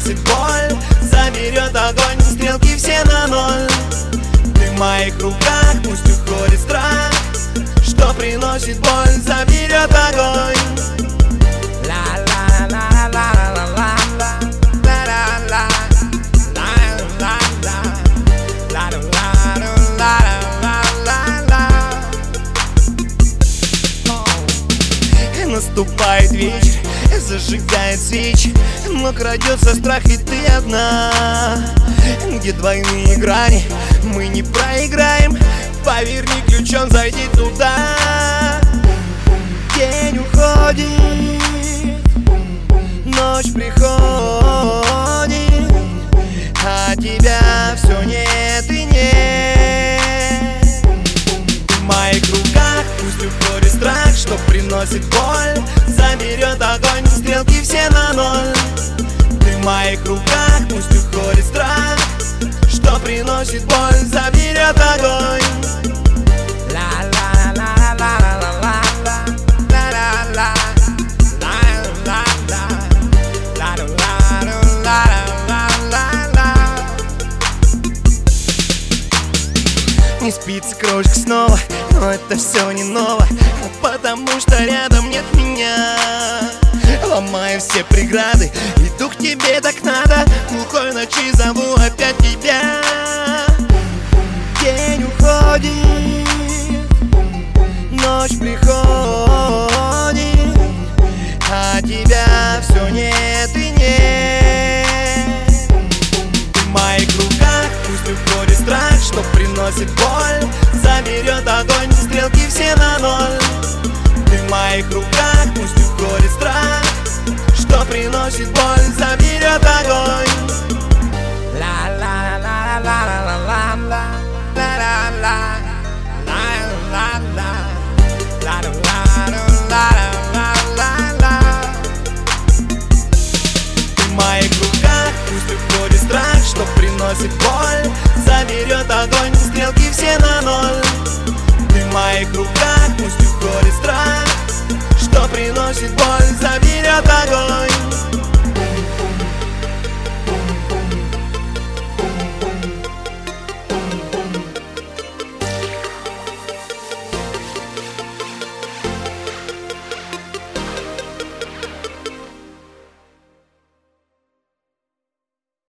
приносит боль, заберет огонь, стрелки все на ноль. Ты в моих руках, пусть уходит страх, что приносит боль, заберет огонь. Наступает вечер, зажигает свечи, но крадется страх, и ты одна. Где двойные грани, мы не проиграем. Поверни ключом, зайди туда. День уходит, ночь приходит, а тебя все нет и нет. В моих руках пусть уходит страх, что приносит боль, заберет огонь, стрелки все на ноль. Ты в моих руках, пусть уходит страх, что приносит боль, заберет огонь. Не спится крошка снова, но это все не ново, потому что рядом нет меня. Ломаю все преграды, иду к тебе так надо, глухой ночи зову опять тебя. День уходит, ночь приходит, а тебя все нет и нет. В моих руках пусть уходит страх, что приносит боль, заберет огонь, стрелки все на ноль. Ты в моих руках, пусть уходит страх, что приносит боль, заберет огонь. В моих руках пусть уходит страх, что приносит боль, заберет огонь, стрелки все на ноль. Ты в моих руках пусть уходит страх, что приносит боль, заберет огонь.